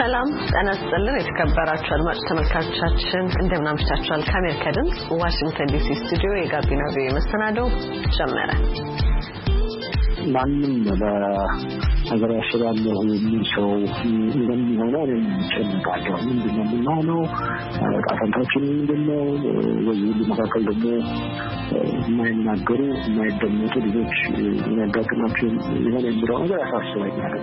ሰላም ጤና ይስጥልን የተከበራችሁ አድማጭ ተመልካቾቻችን እንደምን አምሽታችኋል ከአሜሪካ ድምጽ ዋሽንግተን ዲሲ ስቱዲዮ የጋቢና ቪኦኤ መሰናዶ ጀመረ ማንም በአገር ያሸጋለሁ የሚሰው እንደሚሆነው የሚጨነቃቸው ምንድነው ነው አፈንታችን ምንድነው ወይም መካከል ደግሞ የማይናገሩ የማይደመጡ ልጆች የሚያጋጥማቸው ይሆን የሚለው ነገር ያሳስበኛል።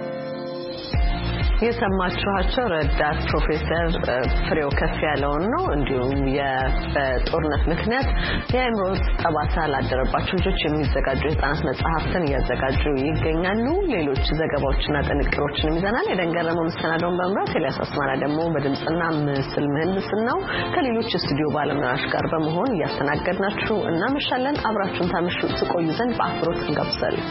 የሰማችኋቸው ረዳት ፕሮፌሰር ፍሬው ከፍያለው ነው። እንዲሁም የጦርነት ምክንያት የአእምሮ ጠባሳ ላደረባቸው ልጆች የሚዘጋጁ የህፃናት መጽሐፍትን እያዘጋጁ ይገኛሉ። ሌሎች ዘገባዎችና ጥንቅሮችን ይዘናል። የደንገረመው መሰናዶውን በመምራት ኤልያስ አስማራ ደግሞ በድምጽና ምስል ምህንድስናው ከሌሎች ስቱዲዮ ባለሙያዎች ጋር በመሆን እያስተናገድናችሁ እናመሻለን። አብራችሁን ታመሹ ትቆዩ ዘንድ በአክብሮት እንጋብዛለን።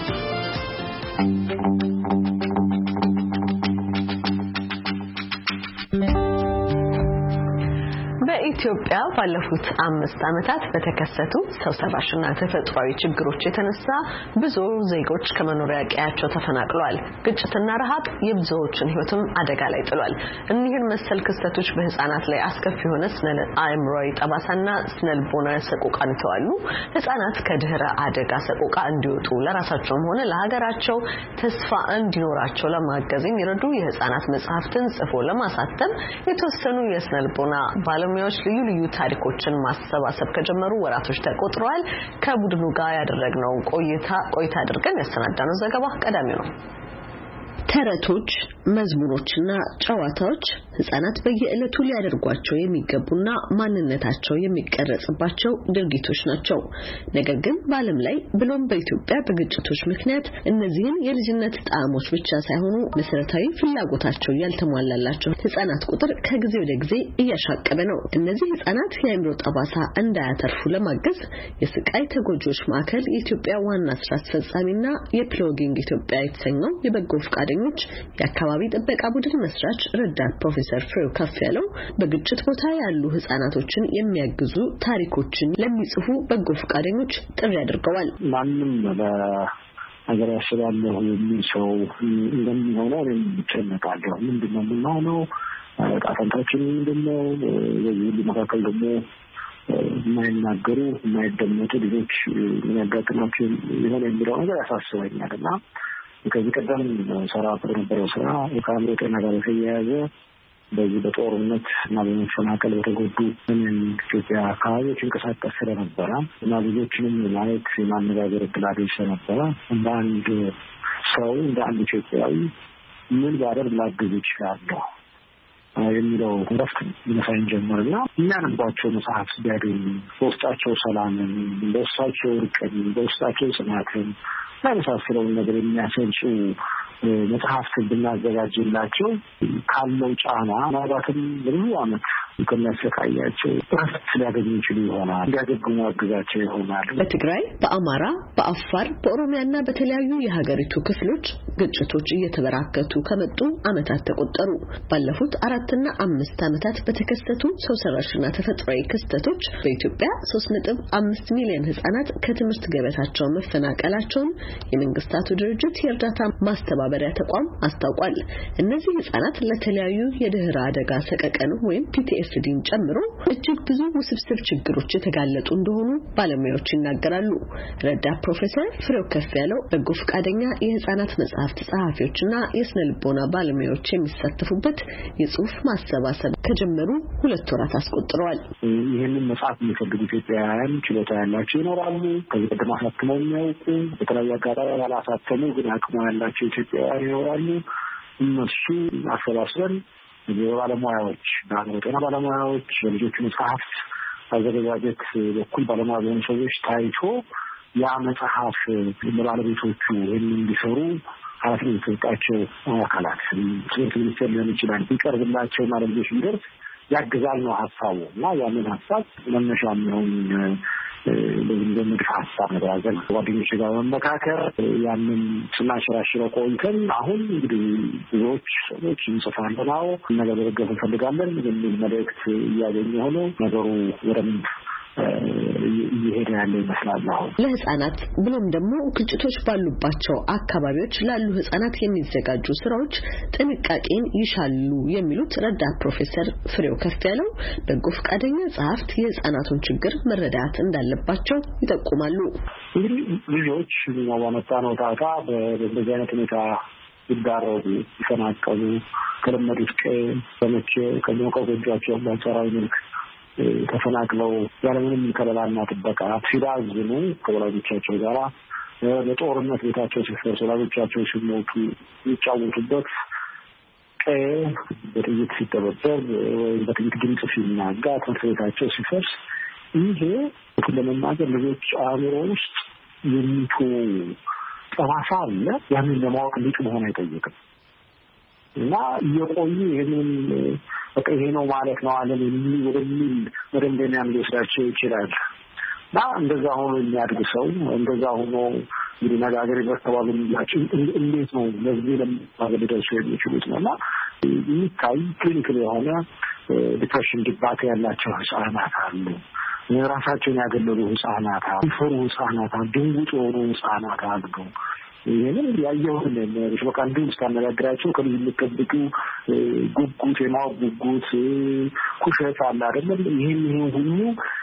በኢትዮጵያ ባለፉት 5 ዓመታት በተከሰቱ ሰው ሰራሽና ተፈጥሯዊ ችግሮች የተነሳ ብዙ ዜጎች ከመኖሪያ ቀያቸው ተፈናቅለዋል። ግጭትና ረሃብ የብዙዎችን ህይወትም አደጋ ላይ ጥሏል። እነዚህን መሰል ክስተቶች በህፃናት ላይ አስከፊ የሆነ አእምሮአዊ ጠባሳና ስነልቦናዊ ሰቆቃን ተዋሉ። ህፃናት ከድህረ አደጋ ሰቆቃ እንዲወጡ ለራሳቸውም ሆነ ለሀገራቸው ተስፋ እንዲኖራቸው ለማገዝ የሚረዱ የህፃናት መጽሐፍትን ጽፎ ለማሳተም የተወሰኑ የስነልቦና ባለሙያዎች ልዩ ታሪኮችን ማሰባሰብ ከጀመሩ ወራቶች ተቆጥረዋል። ከቡድኑ ጋር ያደረግነው ቆይታ አድርገን ያሰናዳነው ዘገባ ቀዳሚው ነው። ተረቶች፣ መዝሙሮችና ጨዋታዎች ህፃናት በየዕለቱ ሊያደርጓቸው የሚገቡና ማንነታቸው የሚቀረጽባቸው ድርጊቶች ናቸው። ነገር ግን በዓለም ላይ ብሎም በኢትዮጵያ በግጭቶች ምክንያት እነዚህን የልጅነት ጣዕሞች ብቻ ሳይሆኑ መሰረታዊ ፍላጎታቸው ያልተሟላላቸው ህፃናት ቁጥር ከጊዜ ወደ ጊዜ እያሻቀበ ነው። እነዚህ ህፃናት የአእምሮ ጠባሳ እንዳያተርፉ ለማገዝ የስቃይ ተጎጂዎች ማዕከል የኢትዮጵያ ዋና ስራ አስፈጻሚና የፕሎጊንግ ኢትዮጵያ የተሰኘው የበጎ ፈቃደኞች የአካባቢ ጥበቃ ቡድን መስራች ረዳት ፕሮፌሰር ፍሬው ከፍያለው በግጭት ቦታ ያሉ ህፃናቶችን የሚያግዙ ታሪኮችን ለሚጽፉ በጎ ፈቃደኞች ጥሪ አድርገዋል። ማንም በአገር ያሸጋለሁ የሚሰው እንደሚሆነው የሚጨነቃለው ምንድነው ነው አፈንታችን ምንድነው ወይም መካከል ደግሞ የማይናገሩ የማይደመጡ ልጆች የሚያጋጥማቸው ይሆን የሚለው ነገር ያሳስበኛልና ከዚህ ቀደም ሰራ በነበረው ስራ የካምሮ ጤና ጋር የተያያዘ በዚህ በጦርነት እና በመፈናቀል በተጎዱ ኢትዮጵያ አካባቢዎች እንቀሳቀስ ስለነበረ እና ብዙዎችንም ማለት የማነጋገር እድል አግኝቼ ነበረ። እንደ አንድ ሰው እንደ አንድ ኢትዮጵያዊ ምን ባደርግ ላግዝ እችላለሁ የሚለው ረፍት ይነሳኝ ጀመርና የሚያነቧቸው መጽሐፍ ቢያገኙ በውስጣቸው ሰላምን፣ በውስጣቸው እርቅን፣ በውስጣቸው ጽናትን ለምሳሌው ነገር የሚያሰንጹ መጽሐፍት ብናዘጋጅላቸው ካለው ጫና ማባተም ብዙ አመት ከሚያሰቃያቸው ረፍት ሊያገኙ ይችሉ ይሆናል። ሊያገግሙ አግዛቸው ይሆናል። በትግራይ፣ በአማራ፣ በአፋር፣ በኦሮሚያና በተለያዩ የሀገሪቱ ክፍሎች ግጭቶች እየተበራከቱ ከመጡ አመታት ተቆጠሩ። ባለፉት 4 እና 5 አመታት በተከሰቱ ሰው ሰራሽና ተፈጥሯዊ ክስተቶች በኢትዮጵያ 3.5 ሚሊዮን ህፃናት ከትምህርት ገበታቸው መፈናቀላቸውን የመንግስታቱ ድርጅት የእርዳታ ማስተባበሪያ ተቋም አስታውቋል። እነዚህ ህፃናት ለተለያዩ የድህረ አደጋ ሰቀቀን ወይም PTSDን ጨምሮ እጅግ ብዙ ውስብስብ ችግሮች የተጋለጡ እንደሆኑ ባለሙያዎች ይናገራሉ። ረዳት ፕሮፌሰር ፍሬው ከፍያለው በጎ ፈቃደኛ የህፃናት መጽሐፍት ጸሐፊዎችና የስነልቦና ባለሙያዎች የሚሳተፉበት የጽሁፍ ማሰባሰብ ከጀመሩ 2 ወራት አስቆጥረዋል። ይህንን መጽሐፍ የሚፈልጉ ኢትዮጵያውያን ችሎታ ያላቸው ይኖራሉ። ከዚህ ቀደም አሳትመው የሚያውቁ በተለያየ አጋጣሚ ያላሳተሙ ግን አቅሙ ያላቸው ኢትዮጵያውያን ይኖራሉ። እነሱ አሰባስበን የባለሙያዎች በአእምሮ ጤና ባለሙያዎች በልጆች መጽሐፍት አዘገጃጀት በኩል ባለሙያ በሆኑ ሰዎች ታይቶ ያ መጽሐፍ ለባለቤቶቹ እንዲሰሩ ኃላፊነት የተሰጣቸው አካላት ትምህርት ሚኒስቴር ሊሆን ይችላል ቢቀርብላቸው ማለት ልጆች ቢደርስ ያግዛል ነው ሀሳቡ እና ያንን ሀሳብ መነሻ የሚሆን ለምንድነው ሀሳብ መደራጀት ጓደኞች ጋር መመካከር ያንን ስናሽራሽረው ቆይተን አሁን እንግዲህ ብዙዎች ሰዎች እንጽፋለን ነገር በደገፍ እንፈልጋለን የሚል መልእክት እያገኘ ሆኖ ነገሩ ወደም እየሄደ ያለ ይመስላል። ለህፃናት ብሎም ደግሞ ግጭቶች ባሉባቸው አካባቢዎች ላሉ ህፃናት የሚዘጋጁ ስራዎች ጥንቃቄን ይሻሉ የሚሉት ረዳት ፕሮፌሰር ፍሬው ከፍያለው በጎ ፈቃደኛ ጸሐፍት የህፃናቱን ችግር መረዳት እንዳለባቸው ይጠቁማሉ። እንግዲህ ልጆች በመጣነው ጣጣ በዚህ አይነት ሁኔታ ይዳረጉ፣ ይፈናቀሉ፣ ከለመዱት በመቼ ከሞቀው ጎጇቸው በአንጻራዊ መልክ ተፈናቅለው ያለምንም ከለላና ጥበቃ ሲባዝኑ ከወላጆቻቸው ጋራ በጦርነት ቤታቸው ሲፈርስ ወላጆቻቸው ሲሞቱ የሚጫወቱበት በጥይት ሲደበደብ ወይም በጥይት ድምፅ ሲናጋ ትምህርት ቤታቸው ሲፈርስ ይሄ ለመናገር ልጆች አእምሮ ውስጥ የሚተው ጠባሳ አለ። ያንን ለማወቅ ሊቅ መሆን አይጠይቅም እና እየቆዩ ይሄንን በቃ ይሄ ነው ማለት ነው አለ ወደሚል መደምደሚያ ሊወስዳቸው ይችላል። እና እንደዛ ሆኖ የሚያድግ ሰው እንደዛ ሆኖ እንግዲህ ነጋገር ይበስተዋል የሚላቸው እንዴት ነው ለዚህ ለማገድ ደርሶ የሚችሉት ነው። እና የሚታይ ክሊኒካል የሆነ ዲፕሬሽን ድባቴ ያላቸው ህጻናት አሉ። ራሳቸውን ያገለሉ ህጻናት አሉ። ፈሩ ህጻናት አሉ። ድንጉጥ የሆኑ ህጻናት አሉ። ይሄንን ያየውን በቃ እንዲሁ ስታነጋግራቸው ከልጅ የሚጠብቁ ጉጉት የማወቅ ጉጉት ኩሸት አለ አይደለም። ይሄን ሁሉ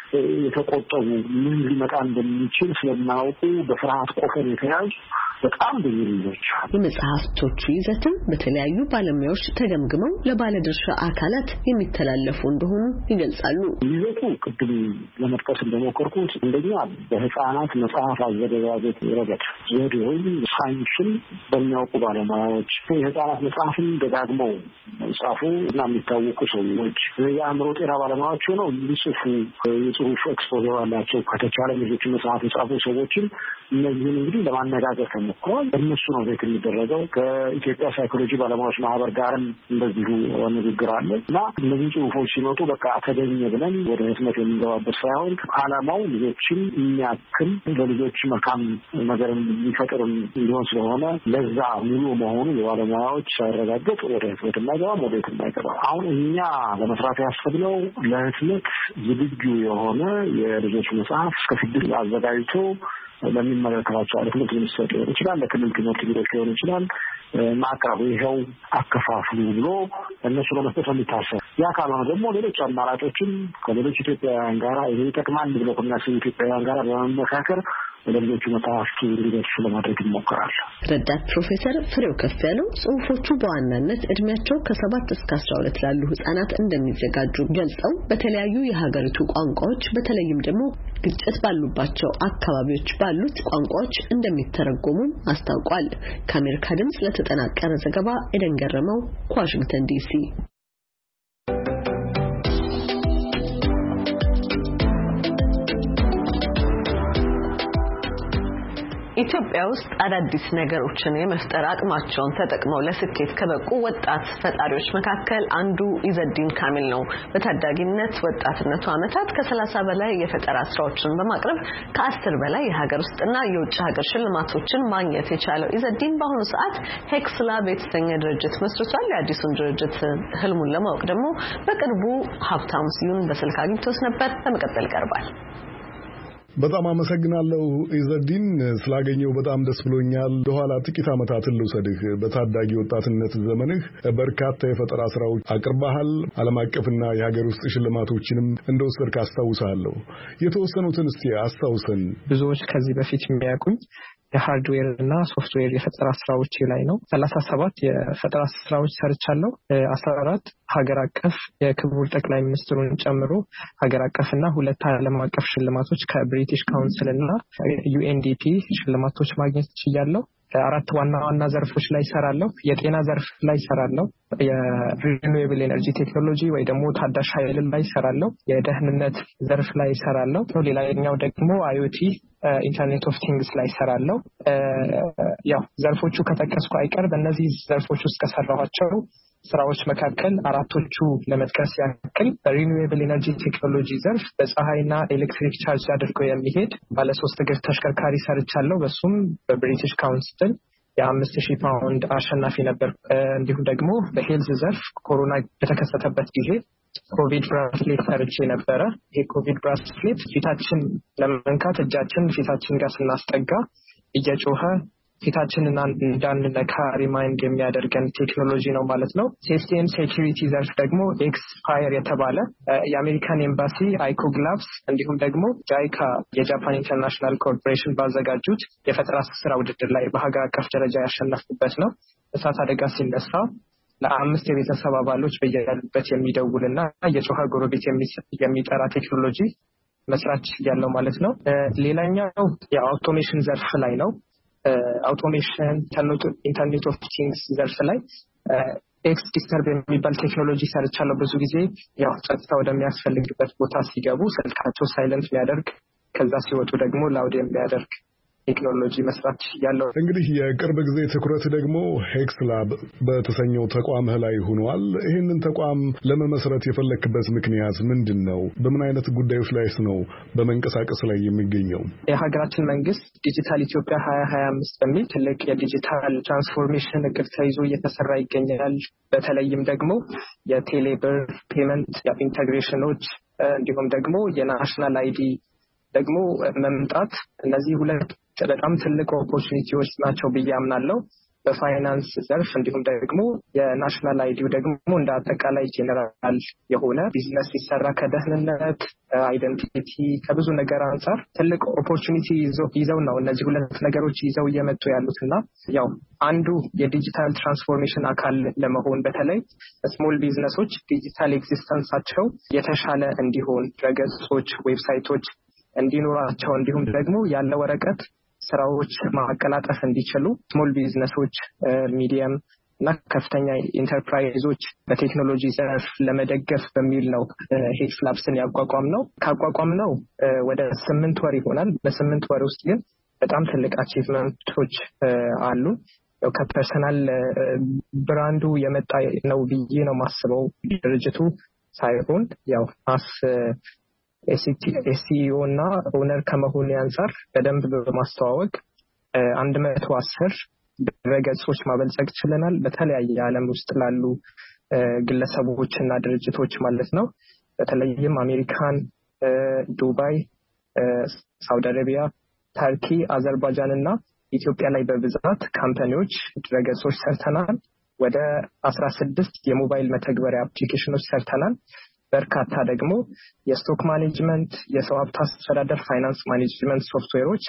የተቆጠቡ ምን ሊመጣ እንደሚችል ስለማያውቁ በፍርሃት ቆፈን የተያዙ በጣም ብዙ ልጆች አሉ። የመጽሐፍቶቹ ይዘትም በተለያዩ ባለሙያዎች ተገምግመው ለባለድርሻ አካላት የሚተላለፉ እንደሆኑ ይገልጻሉ። ይዘቱ ቅድም ለመጥቀስ እንደሞከርኩት እንደኛ በህፃናት መጽሐፍ አዘገጃጀት ረገድ ዘዴውን ሳይንስን በሚያውቁ ባለሙያዎች የህፃናት መጽሐፍን ደጋግመው ጻፉ እና የሚታወቁ ሰዎች የአእምሮ ጤና ባለሙያዎች ሆነው ሊጽፉ የጽሁፍ ኤክስፖዘር አላቸው። ከተቻለ ልጆች መጽሐፍ የጻፉ ሰዎችን እነዚህን እንግዲህ ለማነጋገር ተሞክሯል። እነሱ ነው ቤት የሚደረገው። ከኢትዮጵያ ሳይኮሎጂ ባለሙያዎች ማህበር ጋርም እንደዚሁ ንግግር አለ እና እነዚህ ጽሁፎች ሲመጡ በቃ ተገኘ ብለን ወደ ህትመት የምንገባበት ሳይሆን ዓላማው ልጆችን የሚያክል ለልጆች መልካም ነገር የሚፈጥር እንዲሆን ስለሆነ ለዛ ሙሉ መሆኑ የባለሙያዎች ሳይረጋገጥ ወደ ህትመት የማይገባም ወደ ህትመት የማይገባም። አሁን እኛ ለመስራት ያሰብነው ለህትመት ዝግጁ የሆነ የልጆች መጽሐፍ እስከ 6 አዘጋጅቶ ለሚመለከታቸው ለትምህርት ሚኒስቴር ሊሆን ይችላል፣ ለክልል ትምህርት ቢሮዎች ሊሆን ይችላል ማቅረቡ ይኸው አከፋፍሉ ብሎ እነሱ ለመስጠት የሚታሰብ ያ ካልሆነ ደግሞ ሌሎች አማራጮችን ከሌሎች ኢትዮጵያውያን ጋር ይሄ ይጠቅማል ብሎ ከሚያስቡ ኢትዮጵያውያን ጋር በመመካከር ለልጆቹ መጽሐፍቱ እንዲደርሱ ለማድረግ ይሞክራል። ረዳት ፕሮፌሰር ፍሬው ከፍያለው ጽሁፎቹ በዋናነት እድሜያቸው ከ7 እስከ 12 ላሉ ህጻናት እንደሚዘጋጁ ገልጸው በተለያዩ የሀገሪቱ ቋንቋዎች በተለይም ደግሞ ግጭት ባሉባቸው አካባቢዎች ባሉት ቋንቋዎች እንደሚተረጎሙ አስታውቋል። ከአሜሪካ ድምጽ ለተጠናቀረ ዘገባ ኤደን ገረመው ከዋሽንግተን ዲሲ። ኢትዮጵያ ውስጥ አዳዲስ ነገሮችን የመፍጠር አቅማቸውን ተጠቅመው ለስኬት ከበቁ ወጣት ፈጣሪዎች መካከል አንዱ ኢዘዲን ካሚል ነው። በታዳጊነት ወጣትነቱ ዓመታት ከ30 በላይ የፈጠራ ስራዎችን በማቅረብ ከ10 በላይ የሀገር ውስጥና የውጭ ሀገር ሽልማቶችን ማግኘት የቻለው ኢዘዲን በአሁኑ ሰዓት ሄክስላብ የተሰኘ ድርጅት መስርቷል። የአዲሱን ድርጅት ህልሙን ለማወቅ ደግሞ በቅርቡ ሀብታሙ ስዩም በስልክ አግኝቶት ነበር። በመቀጠል ይቀርባል። በጣም አመሰግናለሁ ኢዘዲን፣ ስላገኘው በጣም ደስ ብሎኛል። ለኋላ ጥቂት ዓመታትን ልውሰድህ። በታዳጊ ወጣትነት ዘመንህ በርካታ የፈጠራ ስራዎች አቅርበሃል። ዓለም አቀፍና የሀገር ውስጥ ሽልማቶችንም እንደወሰድክ አስታውሳለሁ። የተወሰኑትን እስቲ አስታውሰን። ብዙዎች ከዚህ በፊት የሚያውቁኝ የሃርድዌር እና ሶፍትዌር የፈጠራ ስራዎች ላይ ነው። 37 የፈጠራ ስራዎች ሰርቻለሁ። 14 ሀገር አቀፍ የክቡር ጠቅላይ ሚኒስትሩን ጨምሮ ሀገር አቀፍና 2 ዓለም አቀፍ ሽልማቶች ከብሪቲሽ ካውንስል እና ዩኤንዲፒ ሽልማቶች ማግኘት ችያለሁ። 4 ዋና ዘርፎች ላይ ሰራለሁ። የጤና ዘርፍ ላይ ሰራለሁ። የሪኒዌብል ኤነርጂ ቴክኖሎጂ ወይ ደግሞ ታዳሽ ኃይል ላይ ሰራለሁ። የደህንነት ዘርፍ ላይ ሰራለሁ። ሌላኛው ደግሞ አይኦቲ ኢንተርኔት ኦፍ ቲንግስ ላይ ሰራለሁ። ያው ዘርፎቹ ከተጠቀስኩ አይቀር በእነዚህ ዘርፎች ውስጥ ከሰራኋቸው ስራዎች መካከል 4ቶቹ ለመጥቀስ ያክል በሪኒዌብል ኤነርጂ ቴክኖሎጂ ዘርፍ በፀሐይና ኤሌክትሪክ ቻርጅ አድርጎ የሚሄድ ባለ 3 እግር ተሽከርካሪ ሰርቻለሁ። በሱም በብሪቲሽ ካውንስል የ5000 ፓውንድ አሸናፊ ነበር። እንዲሁም ደግሞ በሄልዝ ዘርፍ ኮሮና በተከሰተበት ጊዜ ኮቪድ ብራስሌት ሰርቼ ነበረ። ይሄ ኮቪድ ብራስሌት ፊታችን ለመንካት እጃችን ፊታችን ጋር ስናስጠጋ እየጮኸ ፊታችንን እንዳንነካ ሪማይንድ የሚያደርገን ቴክኖሎጂ ነው ማለት ነው። ሴፍቲ ኤንድ ሴኩሪቲ ዘርፍ ደግሞ ኤክስፓየር የተባለ የአሜሪካን ኤምባሲ አይኮ ግላቭስ እንዲሁም ደግሞ ጃይካ የጃፓን ኢንተርናሽናል ኮርፖሬሽን ባዘጋጁት የፈጠራ ስራ ውድድር ላይ በሀገር አቀፍ ደረጃ ያሸነፍኩበት ነው። እሳት አደጋ ሲነሳ ለ5 የቤተሰብ አባሎች በያሉበት የሚደውልና የጮኸ ጎረቤት የሚጠራ ቴክኖሎጂ መስራት ያለው ማለት ነው። ሌላኛው የአውቶሜሽን ዘርፍ ላይ ነው። አውቶሜሽን ኢንተርኔት ኦፍ ቲንግስ ዘርፍ ላይ ኤክስ ዲስተርብ የሚባል ቴክኖሎጂ ሰርቻለሁ። ብዙ ጊዜ ያው ጸጥታ ወደሚያስፈልግበት ቦታ ሲገቡ ስልካቸው ሳይለንት የሚያደርግ ከዛ ሲወጡ ደግሞ ላውድ የሚያደርግ ቴክኖሎጂ መስራት ያለው። እንግዲህ የቅርብ ጊዜ ትኩረት ደግሞ ሄክስ ላብ በተሰኘው ተቋምህ ላይ ሆኗል። ይህንን ተቋም ለመመስረት የፈለክበት ምክንያት ምንድን ነው? በምን አይነት ጉዳዮች ላይ ነው በመንቀሳቀስ ላይ የሚገኘው? የሀገራችን መንግስት ዲጂታል ኢትዮጵያ 2025 በሚል ትልቅ የዲጂታል ትራንስፎርሜሽን እቅድ ተይዞ እየተሰራ ይገኛል። በተለይም ደግሞ የቴሌብር ፔመንት ኢንተግሬሽኖች እንዲሁም ደግሞ የናሽናል አይዲ ደግሞ መምጣት እነዚህ ሁለት በጣም ትልቅ ኦፖርቹኒቲዎች ናቸው ብዬ አምናለሁ። በፋይናንስ ዘርፍ እንዲሁም ደግሞ የናሽናል አይዲው ደግሞ እንደ አጠቃላይ ጄኔራል የሆነ ቢዝነስ ሲሰራ ከደህንነት አይደንቲቲ ከብዙ ነገር አንጻር ትልቅ ኦፖርቹኒቲ ይዘው ነው እነዚህ ሁለት ነገሮች ይዘው እየመጡ ያሉትና ያው አንዱ የዲጂታል ትራንስፎርሜሽን አካል ለመሆን በተለይ ስሞል ቢዝነሶች ዲጂታል ኤግዚስተንሳቸው የተሻለ እንዲሆን ድረገጾች፣ ዌብሳይቶች እንዲኖራቸው እንዲሁም ደግሞ ያለ ወረቀት ስራዎች ማቀላጠፍ እንዲችሉ ስሞል ቢዝነሶች ሚዲየም እና ከፍተኛ ኢንተርፕራይዞች በቴክኖሎጂ ዘርፍ ለመደገፍ በሚል ነው ሄክስ ላብስን ካቋቋም ነው ወደ 8 ወር ይሆናል። በ8 ወር ውስጥ ግን በጣም ትልቅ አቺቭመንቶች አሉ። ያው ከፐርሰናል ብራንዱ የመጣ ነው ብዬ ነው ማስበው ድርጅቱ ሳይሆን ያው ኤስኢኦ እና ኦነር ከመሆን አንፃር በደንብ በማስተዋወቅ 110 ድረገጾች ማበልጸግ ችለናል። በተለያየ ዓለም ውስጥ ላሉ ግለሰቦች እና ድርጅቶች ማለት ነው። በተለይም አሜሪካን፣ ዱባይ፣ ሳውዲ አረቢያ፣ ተርኪ፣ አዘርባይጃን እና ኢትዮጵያ ላይ በብዛት ካምፓኒዎች ድረገጾች ሰርተናል። ወደ 16 የሞባይል መተግበሪያ አፕሊኬሽኖች ሰርተናል። በርካታ ደግሞ የስቶክ ማኔጅመንት፣ የሰው ሀብት አስተዳደር፣ ፋይናንስ ማኔጅመንት ሶፍትዌሮች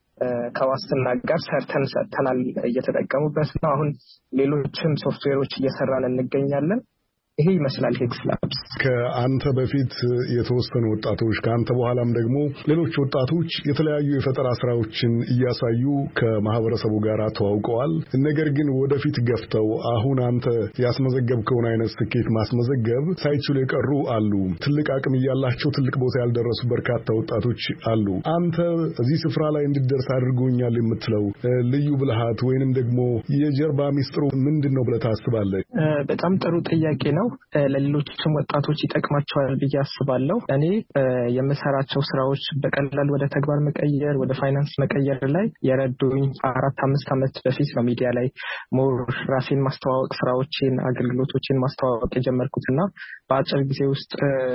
ከዋስትና ጋር ሰጥተናል። እየተጠቀሙበት ነው። አሁን ሌሎችም ሶፍትዌሮች እየሰራን እንገኛለን። ይሄ ይመስላል ሄክስ ላብስ። ከአንተ በፊት የተወሰኑ ወጣቶች ከአንተ በኋላም ደግሞ ሌሎች ወጣቶች የተለያዩ የፈጠራ ስራዎችን እያሳዩ ከማህበረሰቡ ጋር ተዋውቀዋል። ነገር ግን ወደፊት ገፍተው አሁን አንተ ያስመዘገብከውን አይነት ስኬት ማስመዘገብ ሳይችሉ የቀሩ አሉ። ትልቅ አቅም እያላቸው ትልቅ ቦታ ያልደረሱ በርካታ ወጣቶች አሉ። አንተ እዚህ ስፍራ ላይ እንድደርስ አድርጎኛል የምትለው ልዩ ብልሃት ወይንም ደግሞ የጀርባ ሚስጥሩ ምንድን ነው ብለህ ታስባለህ? በጣም ጥሩ ጥያቄ ነው። ለሌሎችም ወጣቶች ይጠቅማቸዋል ብዬ አስባለሁ። እኔ የምሰራቸው ስራዎች በቀላል ወደ ተግባር መቀየር፣ ወደ ፋይናንስ መቀየር ላይ የረዱኝ 4-5 ዓመት በፊት ነው ሚዲያ ላይ ሞር ራሴን ማስተዋወቅ፣ ስራዎችን፣ አገልግሎቶችን ማስተዋወቅ የጀመርኩትና በአጭር ጊዜ ውስጥ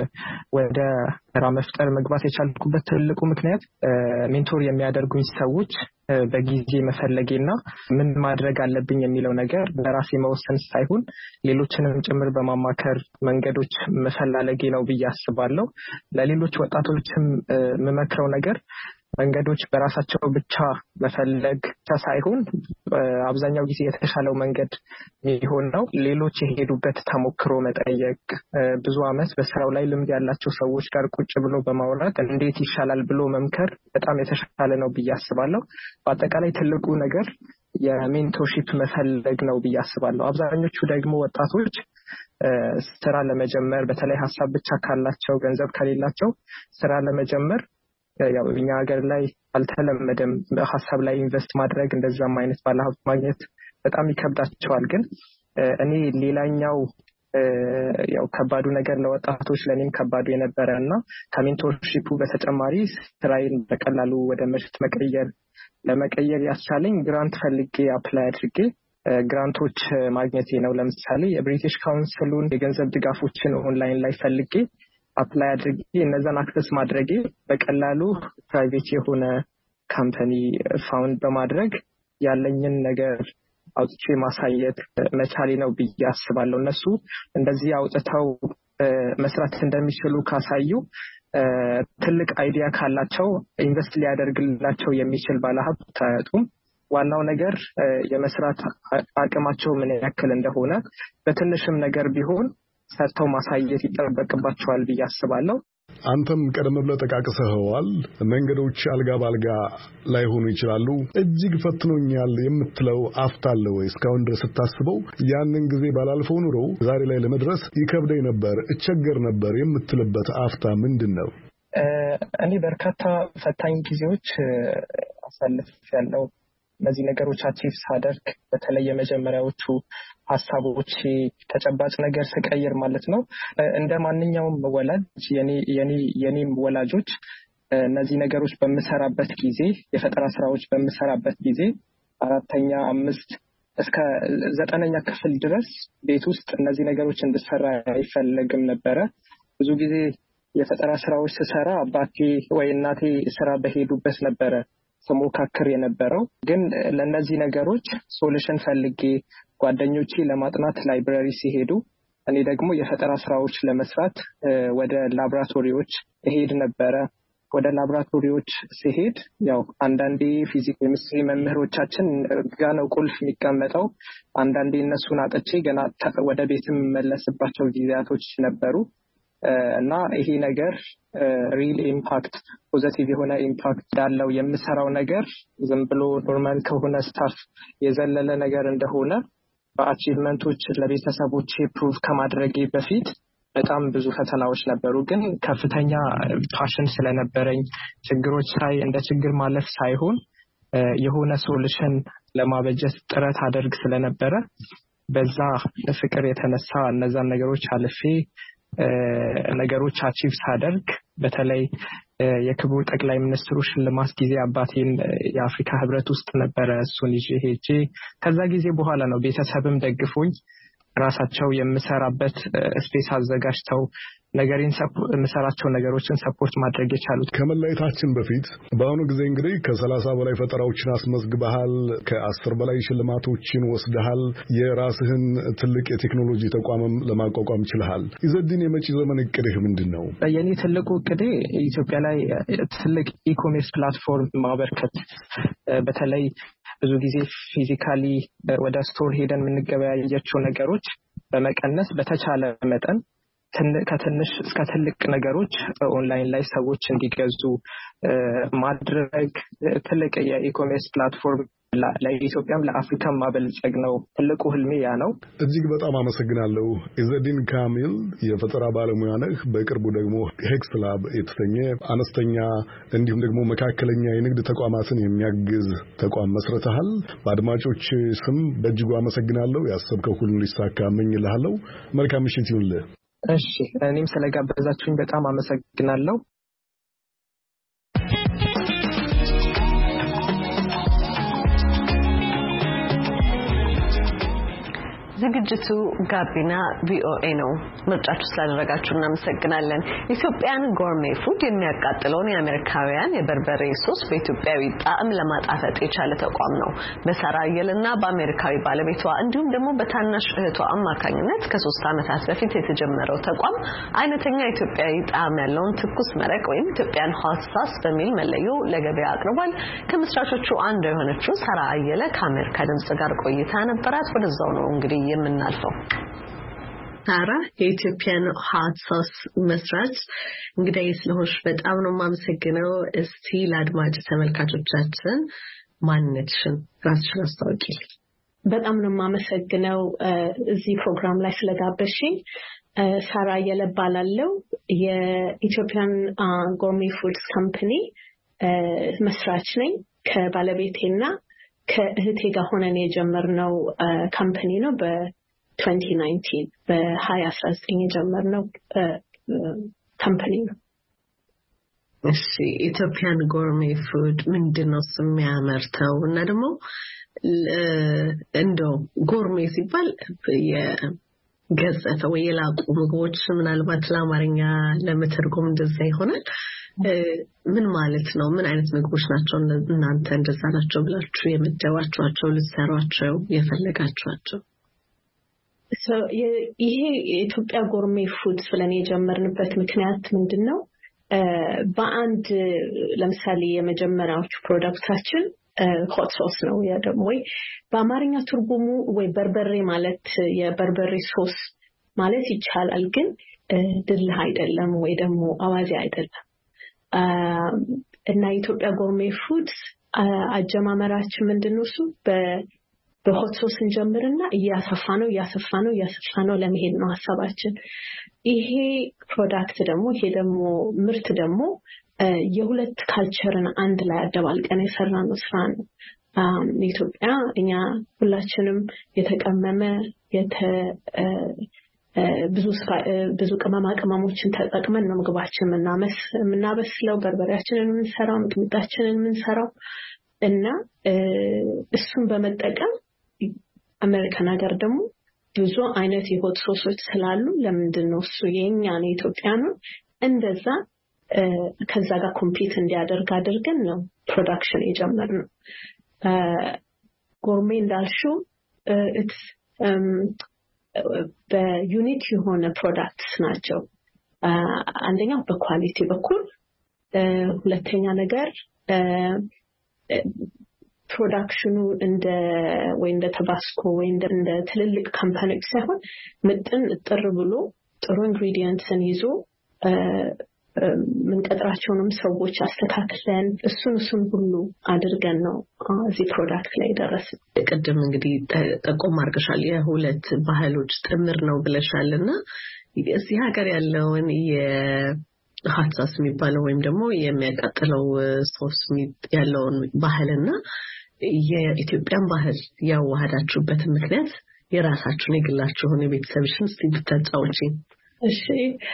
ወደ ስራ መፍጠር መግባት የቻልኩበት ትልቁ ምክንያት ሜንቶር የሚያደርጉኝ ሰዎች በጊዜ መፈለጌና ምን ማድረግ አለብኝ የሚለው ነገር በራሴ መወሰን ሳይሆን ሌሎችንም ጭምር በማማከር መንገዶች መፈላለጌ ነው ብዬ አስባለሁ። ለሌሎች ወጣቶችም የምመክረው ነገር መንገዶች በራሳቸው ብቻ መፈለግ ሳይሆን አብዛኛው ጊዜ የተሻለው መንገድ የሚሆን ነው ሌሎች የሄዱበት ተሞክሮ መጠየቅ፣ ብዙ ዓመት በስራው ላይ ልምድ ያላቸው ሰዎች ጋር ቁጭ ብሎ በማውራት እንዴት ይሻላል ብሎ መምከር በጣም የተሻለ ነው ብዬ አስባለሁ። በአጠቃላይ ትልቁ ነገር የሜንቶርሺፕ መፈለግ ነው ብዬ አስባለሁ። አብዛኞቹ ደግሞ ወጣቶች ስራ ለመጀመር በተለይ ሀሳብ ብቻ ካላቸው ገንዘብ ከሌላቸው ስራ ለመጀመር ያው እኛ ሀገር ላይ አልተለመደም ሀሳብ ላይ ኢንቨስት ማድረግ፣ እንደዛም አይነት ባለሀብት ማግኘት በጣም ይከብዳቸዋል። ግን እኔ ሌላኛው ያው ከባዱ ነገር ለወጣቶች ለኔም ከባዱ የነበረና ከሜንቶርሺፑ በተጨማሪ ስራዬን በቀላሉ ወደ ምርት ለመቀየር ያስቻለኝ ግራንት ፈልጌ አፕላይ አድርጌ ግራንቶች ማግኘቴ ነው። ለምሳሌ የብሪቲሽ ካውንስሉን የገንዘብ ድጋፎችን ኦንላይን ላይ ፈልጌ አፕላይ አድርጌ እነዛን አክሰስ ማድረጌ በቀላሉ ፕራይቬት የሆነ ካምፓኒ ፋውንድ በማድረግ ያለኝን ነገር አውጥቼ ማሳየት መቻሌ ነው ብዬ አስባለሁ። እነሱ እንደዚህ አውጥተው መስራት እንደሚችሉ ካሳዩ ትልቅ አይዲያ ካላቸው ኢንቨስት ሊያደርግላቸው የሚችል ባለሀብት አያጡም። ዋናው ነገር የመስራት አቅማቸው ምን ያክል እንደሆነ በትንሽም ነገር ቢሆን ሰርተው ማሳየት ይጠበቅባቸዋል ብዬ አስባለሁ። አንተም ቀደም ብለህ ጠቃቅሰኸዋል። መንገዶች አልጋ ባልጋ ላይሆኑ ይችላሉ። እጅግ ፈትኖኛል የምትለው አፍታ አለ ወይ? እስካሁን ድረስ ስታስበው ያንን ጊዜ ባላልፈው ኑሮ ዛሬ ላይ ለመድረስ ይከብደኝ ነበር፣ እቸገር ነበር የምትልበት አፍታ ምንድን ነው? እኔ በርካታ ፈታኝ ጊዜዎች አሳልፌያለሁ። እነዚህ ነገሮች አቺቭ ሳደርግ በተለይ የመጀመሪያዎቹ ሀሳቦች ተጨባጭ ነገር ስቀይር ማለት ነው እንደ ማንኛውም ወላጅ የኔም ወላጆች እነዚህ ነገሮች በመሰራበት ጊዜ የፈጠራ ስራዎች በመሰራበት ጊዜ 4ኛ 5 እስከ 9ኛ ክፍል ድረስ ቤት ውስጥ እነዚህ ነገሮች እንድሰራ አይፈልግም ነበር። ብዙ ጊዜ የፈጠራ ስራዎች ስሰራ አባቴ ወይ እናቴ ስራ በሄዱበት ነበር ስሞካክር የነበረው። ግን ለነዚህ ነገሮች ሶሉሽን ፈልጌ ጓደኞቼ ለማጥናት ላይብራሪ ሲሄዱ እኔ ደግሞ የፈጠራ ስራዎች ለመስራት ወደ ላብራቶሪዎች እሄድ ነበር። ወደ ላብራቶሪዎች ሲሄድ ያው አንዳንዴ ፊዚክስ ኬሚስትሪ መምህሮቻችን ጋር ነው ቁልፍ የሚቀመጠው። አንዳንዴ እነሱን አጥቼ ገና ወደ ቤት መለስባቸው ጊዜያቶች ነበሩ እና ይሄ ነገር ሪል ኢምፓክት ፖዚቲቭ የሆነ ኢምፓክት እንዳለው የምሰራው ነገር ዝም ብሎ ኖርማል ከሆነ ስታፍ የዘለለ ነገር እንደሆነ በአቺቭመንቶች ለቤተሰቦቼ ፕሩቭ ከማድረጌ በፊት በጣም ብዙ ፈተናዎች ነበሩ። ግን ከፍተኛ ፓሽን ስለነበረኝ ችግሮች ሳይ እንደ ችግር ማለፍ ሳይሆን የሆነ ሶሉሽን ለማበጀት ጥረት አደርግ ስለነበረ በዛ ፍቅር የተነሳ እነዛን ነገሮች አልፌ ነገሮች አቺቭ ሳደርግ በተለይ የክቡር ጠቅላይ ሚኒስትሩ ሽልማት ጊዜ አባቴን የአፍሪካ ህብረት ውስጥ ነበር እሱን ይዤ ሄጄ ከዛ ጊዜ በኋላ ነው ቤተሰብም ደግፎኝ ራሳቸው የምሰራበት ስፔስ አዘጋጅተው የምሰራቸው ነገሮችን ሰፖርት ማድረግ የቻሉት። ከመለየታችን በፊት በአሁኑ ጊዜ እንግዲህ ከ30 በላይ ፈጠራዎችን አስመዝግበሃል፣ ከ10 በላይ ሽልማቶችን ወስደሃል፣ የራስህን ትልቅ የቴክኖሎጂ ተቋምም ለማቋቋም ችለሃል። ኢዘዲን የመጪ ዘመን እቅድህ ምንድን ነው? የኔ ትልቁ እቅዴ ኢትዮጵያ ላይ ትልቅ ኢኮሜርስ ፕላትፎርም ማበርከት፣ በተለይ ብዙ ጊዜ ፊዚካሊ ወደ ስቶር ሄደን የምንገበያያቸው ነገሮች በመቀነስ በተቻለ መጠን ከትንሽ እስከ ትልቅ ነገሮች ኦንላይን ላይ ሰዎች እንዲገዙ ማድረግ ትልቅ የኢኮሜርስ ፕላትፎርም ለኢትዮጵያም ለአፍሪካም ማበልጸግ ነው። ትልቁ ህልሜ ያ ነው። እጅግ በጣም አመሰግናለሁ። ኢዘዲን ካሚል የፈጠራ ባለሙያ ነህ። በቅርቡ ደግሞ ሄክስ ላብ የተሰኘ አነስተኛ እንዲሁም ደግሞ መካከለኛ የንግድ ተቋማትን የሚያግዝ ተቋም መስርተሃል። በአድማጮች ስም በእጅጉ አመሰግናለሁ። ያሰብከው ሁሉ ሊሳካ እመኝልሃለሁ። መልካም ምሽት ይሁንልህ። እሺ፣ እኔም ስለጋበዛችሁኝ በጣም አመሰግናለሁ። ዝግጅቱ ጋቢና ቪኦኤ ነው። ምርጫችሁ ስላደረጋችሁ እናመሰግናለን። ኢትዮጵያን ጎርሜ ፉድ የሚያቃጥለውን የአሜሪካውያን የበርበሬ ሶስ በኢትዮጵያዊ ጣዕም ለማጣፈጥ የቻለ ተቋም ነው። በሳራ አየለና በአሜሪካዊ ባለቤቷ እንዲሁም ደግሞ በታናሽ እህቷ አማካኝነት ከ3 ዓመታት በፊት የተጀመረው ተቋም አይነተኛ ኢትዮጵያዊ ጣዕም ያለውን ትኩስ መረቅ ወይም ኢትዮጵያን ሆት ሳስ በሚል መለዮ ለገበያ አቅርቧል። ከመስራቾቹ አንዱ የሆነችው ሳራ አየለ ከአሜሪካ ድምጽ ጋር ቆይታ ነበራት። ወደዛው ነው እንግዲህ የምናልፈው። ሳራ የኢትዮጵያን ሆት ሳስ መስራች እንግዲህ ስለሆንሽ በጣም ነው የማመሰግነው። እስቲ ለአድማጭ ተመልካቾቻችን ማንነትሽን ራስሽን አስተዋውቂ። በጣም ነው የማመሰግነው እዚህ ፕሮግራም ላይ ስለጋበዝሽኝ። ሳራ አየለ እባላለሁ። የኢትዮጵያን ጎርሜ ፉድስ ካምፓኒ መስራች ነኝ። ከባለቤቴና ከእህቴ ጋር ሆነን የጀመርነው ካምፓኒ ነው። በ2019 በ2019 የጀመርነው ካምፓኒ ነው። እሺ ኢትዮጵያን ጎርሜ ፉድ ምንድነው የሚያመርተው እና ደግሞ እንደው ጎርሜ ሲባል የገጸተ ወይ የላቁ ምግቦች ምናልባት ለአማርኛ ለመተርጎም እንደዛ ይሆናል ምን ማለት ነው ምን አይነት ምግቦች ናቸው እናንተ እንደዛ ናቸው ብላችሁ የምትደዋቸው ልትሰሯቸው የፈለጋችኋቸው ይሄ የኢትዮጵያ ጎርሜ ፉድስ ብለን የጀመርንበት ምክንያት ምንድነው በአንድ ለምሳሌ የመጀመሪያዎቹ ፕሮዳክታችን ሆት ሶስ ነው ያ ደግሞ ወይ በአማርኛ ትርጉሙ ወይ በርበሬ ማለት የበርበሬ ሶስ ማለት ይቻላል ግን ድልህ አይደለም ወይ ደግሞ አዋዜ አይደለም እና ኢትዮጵያ ጎርሜ ፉድስ አጀማመራችን ምንድነው እሱ በሆት ሶስ እንጀምርና ያሰፋ ነው ለመሄድ ነው ሐሳባችን ይሄ ፕሮዳክት ደግሞ ይሄ ደግሞ ምርት ደግሞ የሁለት ካልቸርን አንድ ላይ አደባልቀን የሰራነው ስራ ነው ኢትዮጵያ እኛ ሁላችንም የተቀመመ ብዙ ቅመሞችን ተጠቅመን ነው ምግባችን የምናበስለው በርበሬያችንን የምንሰራው ሚጥሚጣችንን የምንሰራው እና እሱን በመጠቀም አሜሪካን ሀገር ደግሞ ብዙ አይነት የሆት ሶሶች ስላሉ ለምንድነው እሱ የኛን ኢትዮጵያኑን እንደዛ ከዛ ጋር ኮምፒት እንዲያደርግ አድርገን ነው ፕሮዳክሽን የጀመርነው ጎርሜ እንዳልሽው በዩኒክ የሆነ ፕሮዳክትስ ናቸው አንደኛው በኳሊቲ በኩል ሁለተኛ ነገር ፕሮዳክሽኑ እንደ ተባስኮ ወይ እንደ ትልልቅ ካምፓኒዎች ሳይሆን ምጥን ጥር ብሎ ጥሩ ኢንግሪዲየንትስን ይዞ ምንቀጥራቸውንም ሰዎች አስተካክለን እሱን ሁሉ አድርገን ነው እዚህ ፕሮዳክት ላይ ደረስን ቅድም እንግዲህ ጠቆም አድርገሻል የሁለት ባህሎች ጥምር ነው ብለሻልና እዚህ ሀገር ያለውን ሀሳስ የሚባለው ወይም ደግሞ የሚያቃጥለው ሶስ ያለውን ባህልና የኢትዮጵያን ባህል ያዋሃዳችሁበት ምክንያት የራሳችሁን የግላችሁን የቤተሰብሽን ስቲብታጫውጪ እሺ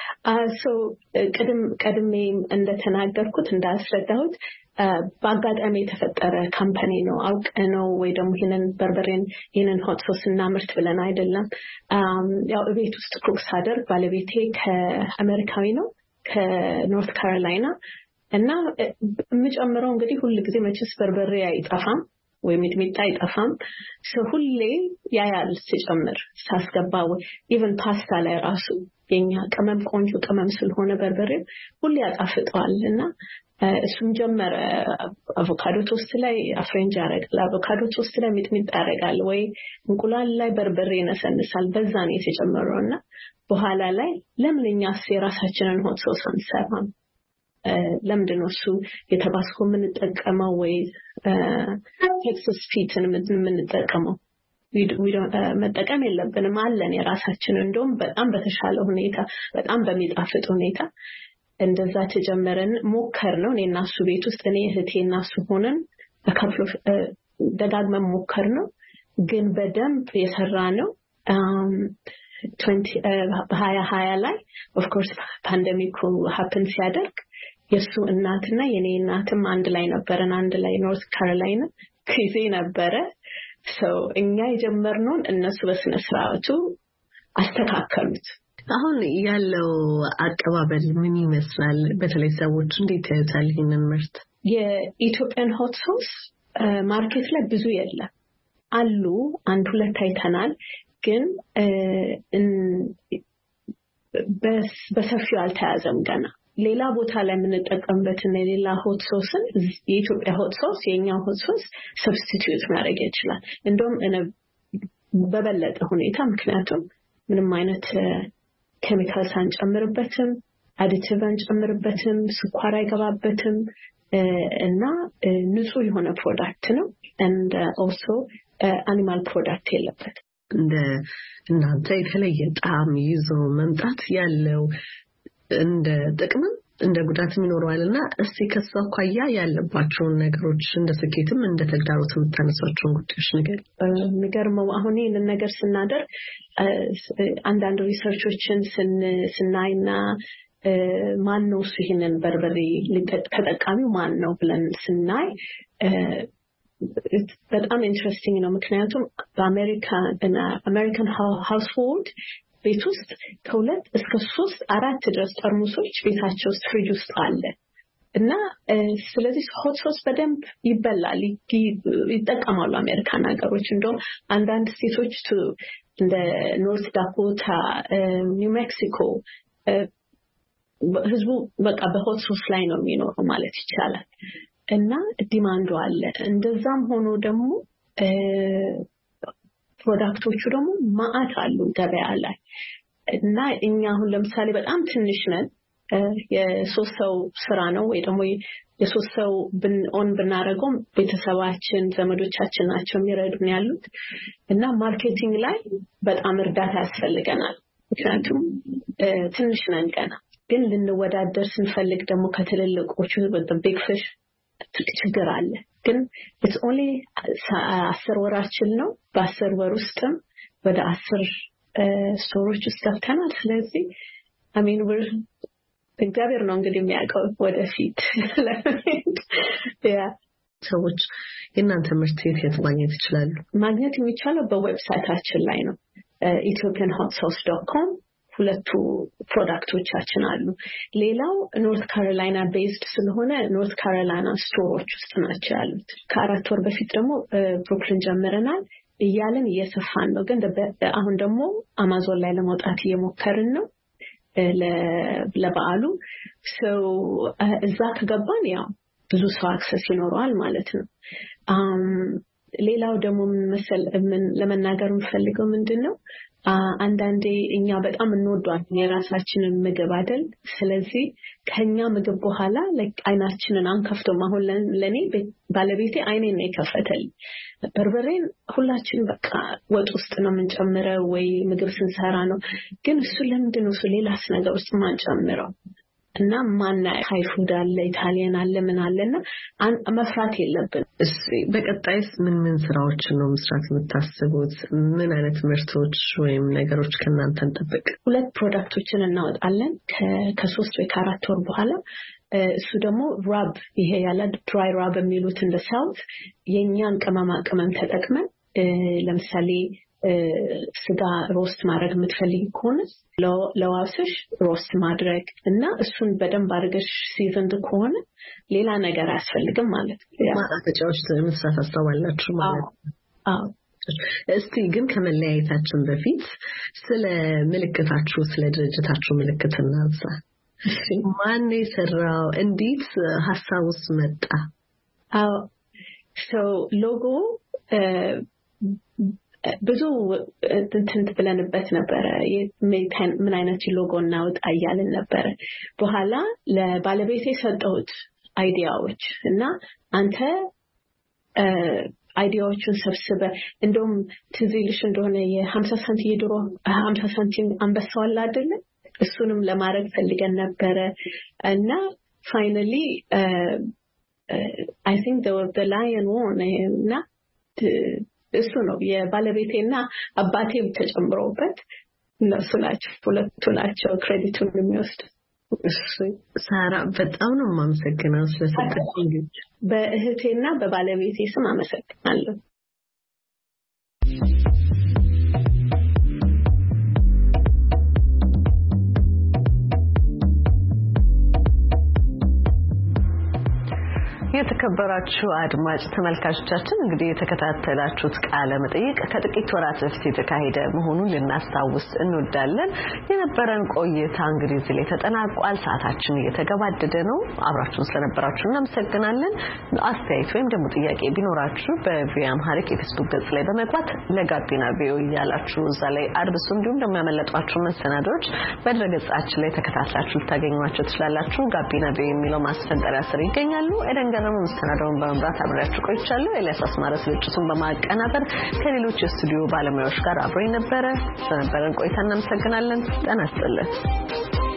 ቀድሜ እንደተናገርኩት እንዳስረዳሁት በአጋጣሚ የተፈጠረ ካምፓኒ ነው አውቀነው ወይ ደግሞ ይሄንን ሆት ሶስ እናምርት ብለን አይደለም ያው ቤት ውስጥ ኩክ ሳደርግ ባለቤቴ ከአሜሪካዊ ነው ከኖርት ካሮላይና እና የምጨምረው እንግዲህ ሁሉ ጊዜ መቼስ በርበሬ አይጠፋም ወይ ሚጥሚጣ አይጠፋም ሁሌ ያያል ሲጨምር ሳስገባ ወይ ኢቭን ፓስታ ላይ ራሱ የኛ ቅመም ቆንጆ ቅመም ስለሆነ በርበሬ ሁሌ ያጣፍጠዋልና እሱም ጀመረ አቮካዶ ቶስት ላይ አፍሬንጅ ያደርጋል አቮካዶ ቶስት ላይ ሚጥሚጣ ያደርጋል ወይ እንቁላል ላይ በርበሬ ይነሰንሳል በዛ ነው የተጨመረውና በኋላ ላይ ለምንኛስ የራሳችንን ሆት ሶስ አንሰራም ለምንድነው እሱ የተባስኮ የምንጠቀመው ወይ ቴክሳስ ፊትን የምንጠቀመው መጠቀም የለብንም አለን የራሳችንን እንደውም በጣም በተሻለ ሁኔታ በጣም በሚጣፍጥ ሁኔታ እንደዛ ተጀመረን ሞከር ነው እኔና እሱ ቤት ውስጥ እኔ እህቴና እሱ ሆነን በካፍሎ ደጋግመን ሞከር ነው ግን በደንብ የሰራ ነው 2020 ላይ of course ፓንደሚኩ happen ሲያደርግ የሱ እናትና የኔ እናትም አንድ ላይ ነበርን አንድ ላይ ኖርት ካሮላይና ጊዜ ነበረ እኛ የጀመርነውን እነሱ በስነ ስርዓቱ አስተካከሉት አሁን ያለው አቀባበል ምን ይመስላል በተለይ ሰዎች እንዴት ያዩታል ይሄንን ምርት የኢትዮጵያን ሆት ሶስ ማርኬት ላይ ብዙ የለም አሉ አንድ ሁለት አይተናል ግን በሰፊው አልተያዘም ገና ሌላ ቦታ ላይ የምንጠቀምበት እና ሌላ ሆት ሶስን የኢትዮጵያ ሆት ሶስ የኛ ሆት ሶስ ሰብስቲቲዩት ማድረግ ይችላል እንደውም በበለጠ ሁኔታ ምክንያቱም ምንም አይነት ኬሚካልስ አንጨምርበትም አዲቲቭ አንጨምርበትም ስኳር አይገባበትም እና ንጹህ የሆነ ፕሮዳክት ነው and also animal product የለበትም እንደ እናንተ የተለየ ጣዕም ይዞ መምጣት ያለው እንደ ጥቅም እንደ ጉዳትም ይኖረዋልና እስቲ ከሰው ኳያ ያለባቸውን ነገሮች እንደ ስኬትም እንደ ተግዳሮትም ተነሳቸው ጉዳዮች ነገር የሚገርመው አሁን ይሄንን ነገር ስናደርግ አንዳንድ ሪሰርቾችን ስናይና ማን ነው ይሄንን በርበሬ ተጠቃሚው ማን ነው ብለን ስናይ በጣም ኢንትረስቲንግ ነው ምክንያቱም በአሜሪካን ሃውስሆልድ ቤት ውስጥ ከ2 እስከ 3 4 ድረስ ጠርሙሶች ቤታቸው ውስጥ ፍሪጅ ውስጥ አለ እና ስለዚህ ሆት ሶስ በደንብ ይበላል ይጠቀማሉ አሜሪካን ሀገሮች እንደውም አንዳንድ ስቴቶች እንደ ኖርት ዳኮታ ኒው ሜክሲኮ ህዝቡ በቃ በሆት ሶስ ላይ ነው የሚኖረው ማለት ይቻላል እና ዲማንዱ አለ እንደዛም ሆኖ ደግሞ ፕሮዳክቶቹ ደግሞ ማአት አሉ ገበያ ላይ እና እኛ አሁን ለምሳሌ በጣም ትንሽ ነን የሶስት ሰው ስራ ነው ወይ ደግሞ የሶስት ሰው ብናረጋው ቤተሰባችን ዘመዶቻችን ናቸው የሚረዱን ያሉት እና ማርኬቲንግ ላይ በጣም እርዳታ ያስፈልገናል ምክንያቱም ትንሽ ነን ገና ግን ልንወዳደር ስንፈልግ ደግሞ ከትልልቆቹ በቢግ ፊሽ ችግር አለ ግን it's only 10 ወራችን ነው በ10 ወር ውስጥም ወደ 10 ስቶሮች ውስጥ ገብተናል ስለዚህ I mean እግዚአብሔር ነው እንግዲህ የሚያውቀው ወደፊት ሰዎች የእናንተ ምርት የት ማግኘት ይችላሉ ማግኘት የሚቻለው በዌብሳይታችን ላይ ነው ethiopianhotsauce.com ሁለቱ ፕሮዳክቶቻችን አሉ ሌላው ኖርት ካሮላይና ቤዝድ ስለሆነ ኖርት ካሮላይና ስቶሮች ውስጥ ናቸው ያሉት ከ4 ወር በፊት ደግሞ ብሩክሊን ጀምረናል እያለን እየሰፋን ነው ግን አሁን ደግሞ አማዞን ላይ ለማውጣት እየሞከርን ነው ለበዓሉ ሰው እዛ ከገባን ያው ብዙ ሰው አክሰስ ይኖረዋል ማለት ነው ሌላው ደግሞ ምን ለመናገር እንፈልገው ምንድነው አንዳንዴ እኛ በጣም እንወዳለን የራሳችንን ምግብ አይደል ስለዚህ ከኛ ምግብ በኋላ አይናችንን አንከፍቶም አሁን ለኔ ባለቤቴ አይኔን ነው የከፈተል በርበሬን ሁላችን በቃ ወጥ ውስጥ ነው የምንጨምረው ወይ ምግብ ስንሰራ ነው ግን እሱ ለምንድነው ሌላስ ነገር ውስጥ ማንጨምረው እና ማና ሃይ ፉድ አለ ኢታሊያን አለ ምን አለና መፍራት የለብን እሺ በቀጣይስ ምን ስራዎች ነው መስራት የምታስቡት ምን አይነት ምርቶች ወይም ነገሮች ከናንተ እንጠብቅ ሁለት ፕሮዳክቶችን እናወጣለን ከ3 ወይ ከ4 ወር በኋላ እሱ ደግሞ ራብ ይሄ ያለ ድራይ ራብ የሚሉት እንደ ሳውት የኛን ቅመም ተጠቅመን ለምሳሌ ስጋ ሮስት ማድረግ የምትፈልጊ ከሆነ ለዋስሽ ሮስት ማድረግ እና እሱን በደንብ አድርገሽ ሲዝንድ ከሆነ ሌላ ነገር አያስፈልግም ማለት ነው ማጣጫዎች መስራት አስተዋላችሁ ማለት አዎ እስቲ ግን ከመለያየታችን በፊት ስለ ምልክታችሁ ስለ ድርጅታችሁ ምልክት እናንሳ ማን የሰራው እንዴት ሐሳቡስ መጣ አዎ ሎጎ ብዙ እንትን ብለንበት ነበር ምን አይነት ሎጎ እናውጣ ያለን ነበር በኋላ ለባለቤቴ ሰጠሁት አይዲያዎች እና አንተ አይዲያዎቹን ሰብስበ እንደውም ትዝልሽ እንደሆነ የ50 ሳንቲም የድሮ 50 ሳንቲም አንበሳው አለ አይደል እሱንም ለማድረግ ፈልገን ነበር እና ፋይናሊ I think the lion won እና እሱ ነው የባለቤቴና አባቴም ተጨምሮበት እነሱ ናቸው ሁለቱ ናቸው ክሬዲቱን የሚወስድ ሳራ በጣም ነው ማመሰግነው ስለሰጠኝ በእህቴና በባለቤቴ ስም አመሰግናለሁ የተከበራችሁ አድማጭ ተመልካቾቻችን እንግዲህ የተከታተላችሁት ቃለ መጠይቅ ከጥቂት ወራት በፊት የተካሄደ መሆኑን ልናስታውስ እንወዳለን የነበረን ቆይታ እንግዲህ እዚህ ላይ ተጠናቋል ሰዓታችን እየተገባደደ ነው አብራችሁን ስለነበራችሁ እናመሰግናለን አስተያየት ወይም ደግሞ ጥያቄ ቢኖራችሁ በቪያም ሀሪክ የፌስቡክ ገጽ ላይ በመግባት ለጋቢና ቪኦ ያላችሁ እዛ ላይ አድርሱ እንዲሁም ደግሞ ያመለጧችሁ መሰናዶች በድረገጻችን ላይ ተከታትላችሁ ታገኙዋቸው ትችላላችሁ ጋቢና ቪኦ የሚለው ማስፈንጠሪያ ስር ይገኛሉ ደግሞ መስተናዶውን በመምራት አብራችሁ ቆይቻለሁ ኤልያስ አስማረ ስርጭቱን በማቀናበር ከሌሎች የስቱዲዮ ባለሙያዎች ጋር አብሮኝ ነበር ስለነበረን ቆይታ እናመሰግናለን ጤና ይስጥልን